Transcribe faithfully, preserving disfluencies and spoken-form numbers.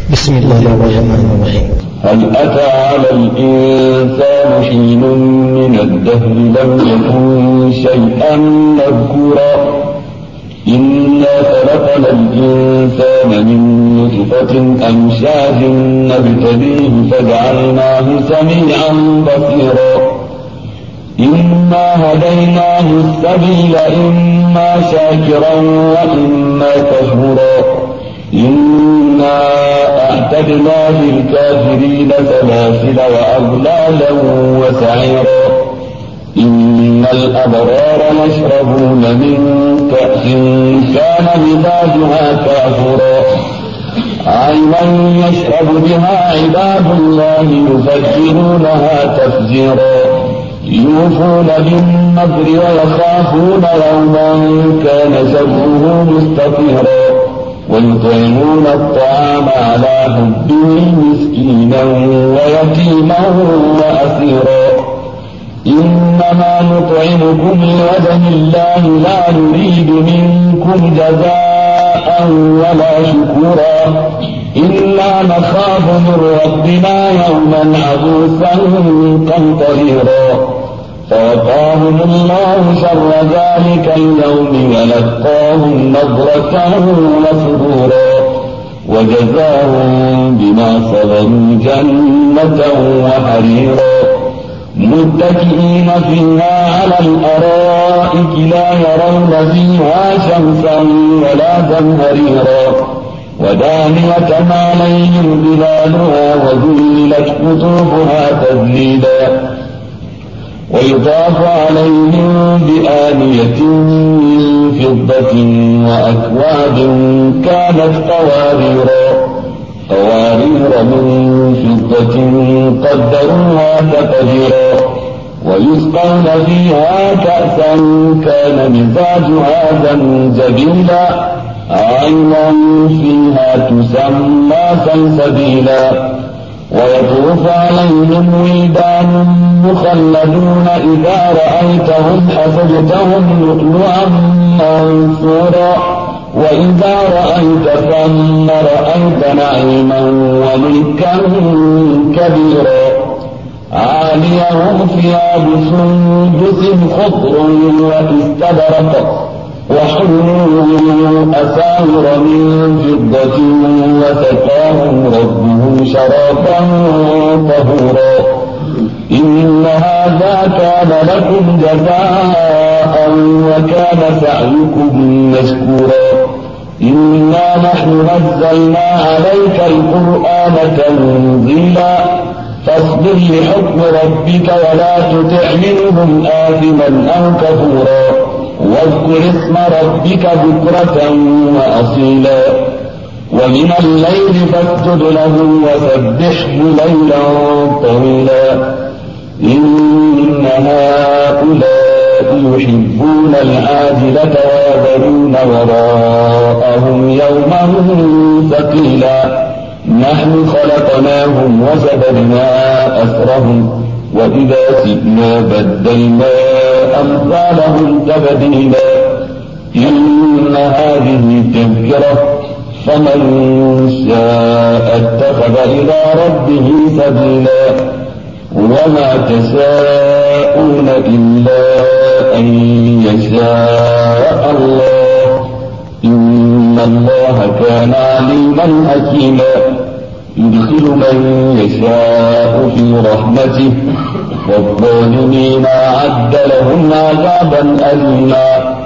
بسم الله الرحمن الرحيم. هل أتى على الإنسان حين من الدهر لم يكن شيئا مذكورا إنا خلقنا الإنسان من نطفة أمشاج نبتليه فجعلناه سميعا بصيرا إنا هديناه السبيل إما شاكرا وإما كفورا إنا أعتدنا للكافرين سلاسل وأغلالا وسعيرا إن الأبرار يشربون من كأس كان مزاجها كافورا عينا يشرب بها عباد الله يفجرونها تفجيرا يوفون بالنذر ويخافون يوما كان شره مستطيرا ويطعمون الطعام على حبه مسكينا ويتيما وأسيرا إنما نطعمكم لوجه الله لا نريد منكم جزاء ولا شكورا إلا نخاف من ربنا يوما عبوسا قمطريرا فوقاهم الله شر ذلك اليوم ولقاهم نضرة وسرورا وجزاهم بما صبروا جنة وحريرا متكئين فيها على الأرائك لا يرون فيها شمسا ولا زمهريرا ودانية عليهم ظلالها وذللت قطوفها تذليلا ويطاف عليهم بآنية من فضة وأكواب كانت قواريرا قوارير من فضة قدروها تقديرا ويسقون فيها كأسا كان مزاجها زنجبيلا عينا فيها تسمى سلسبيلا ويطوف عليهم ولدان مخلدون إذا رأيتهم حسبتهم لؤلؤا منثورا وإذا رأيت ثم رأيت نعيما وملكا كبيرا عاليهم ثياب سندس خضر واستبرق وحلوا أساور من فضة وسقاهم ربهم شرابا طهورا إن هذا كان لكم جزاء وكان سعيكم مشكورا إنا نحن نزلنا عليك القرآن تنزيلا فاصبر لحكم ربك ولا تطع منهم آثما أو كفورا واذكر اسم ربك بكرة وأصيلا ومن الليل فاسجد له وسبحه ليلا طويلا إن هؤلاء يحبون العاجلة ويذرون وراءهم يوما ثقيلا نحن خلقناهم وسببنا أسرهم وإذا سئنا بدلنا أمثالهم تبديلا إن هذه تذكرة فمن شاء اتخذ إلى ربه سبيلا وما تشاءون إلا أن يشاء الله إن الله كان عليما حكيما يدخل من يشاء في رحمته والظالمين أعد لهم عذابا أليما